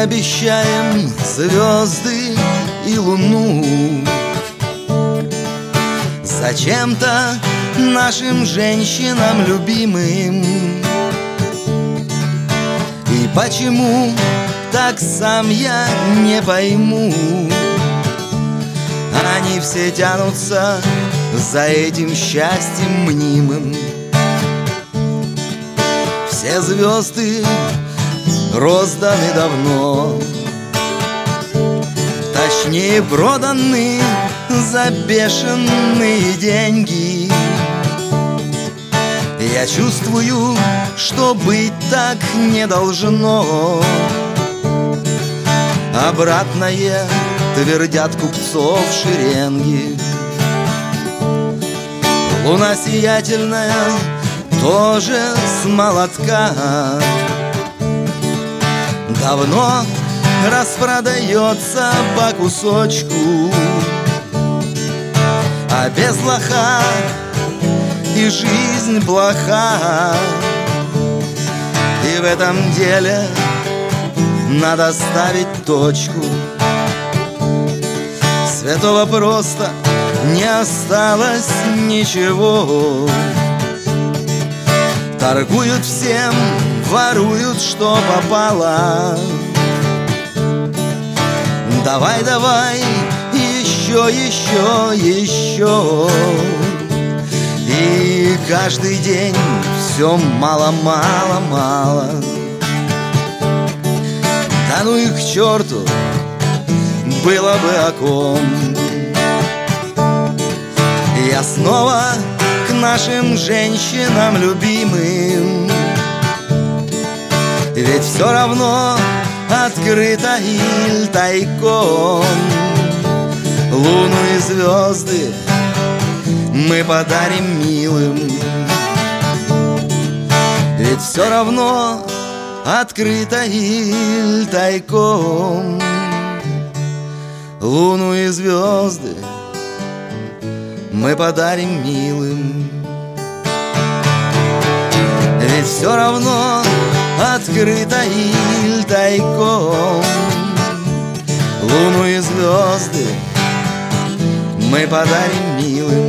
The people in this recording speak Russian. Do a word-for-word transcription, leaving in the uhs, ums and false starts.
обещаем звезды и луну зачем-то нашим женщинам любимым. И почему, так сам я не пойму, они все тянутся за этим счастьем мнимым. Все звезды розданы давно, точнее проданы за бешеные деньги. Я чувствую, что быть так не должно. Обратное твердят купцов шеренги. Луна сиятельная тоже с молотка давно распродается по кусочку, а без лоха и жизнь плоха. И в этом деле надо ставить точку. Святого просто не осталось ничего. Торгуют всем, воруют, что попало. Давай, давай, еще, еще, еще. И каждый день все мало, мало, мало. Да ну и к черту, было бы о ком. Я снова к нашим женщинам любимым, ведь все равно открыто или тайком. Луну и звезды мы подарим милым, ведь все равно открыто или тайком. Луну и звезды мы подарим милым, ведь все равно открыто или тайком. Луну и звезды мы подарим милым,